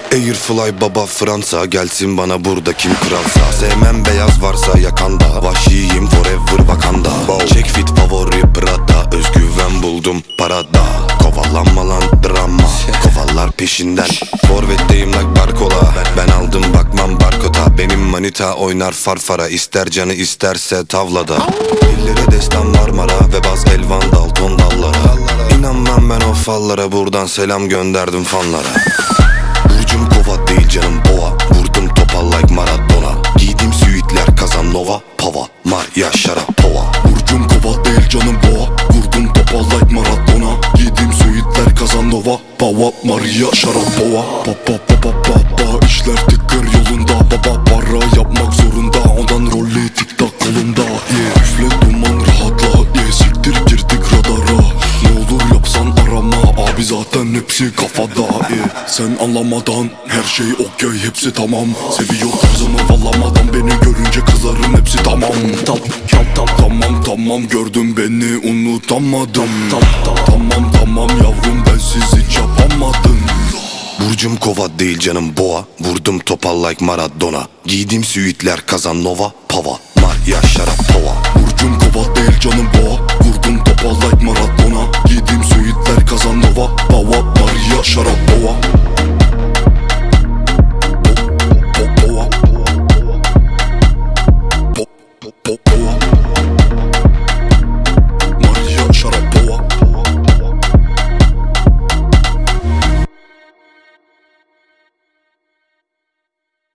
Airfly baba Fransa, gelsin bana burada kim kralsa. Sevmem beyaz varsa yakanda, vahşiyim forever Wakanda. Check fit favori Prada, özgüven buldum parada. Kovalanma lan drama, kovallar peşinden. Forvetteyim like Barcola, ben aldım bakmam barkota. Benim manita oynar farfara, ister canı isterse tavlada. Dillere destan Marmara ve baz elvan Dalton dallara. İnanmam ben o fallara, buradan selam gönderdim fanlara. Burcum kova değil canım boğa, vurdum topal like Maradona. Giydim süitler Kazanova, Pava, Maria Sharapova. Burcum kova değil canım boğa, vurdum topal like Maradona. Giydim süitler Kazanova, Pava, Maria Sharapova. Papa papa papa, işler tıkır yolunda. Baba para yapmak zorunda, ondan rolü tik tak kolunda. Üfle duman rahatla, siktir girdik radara. Ne olur yapsan arama, abi zaten hepsi kafada. Sen anlamadan her şey okey, hepsi tamam. Seviyor tarzımı vallamadan, beni görünce kızların hepsi tamam. Tamam gördüm beni unutamadım. Tamam yavrum, bensiz hiç yapamadım. Burcum kova değil canım boğa, vurdum topal like Maradona. Giydim süitler Kazanova, Pava, Maria Sharapova. Burcum kova değil canım boğa, vurdum topal like Maradona. Giydim süitler Kazanova, Pava, Maria Sharapova.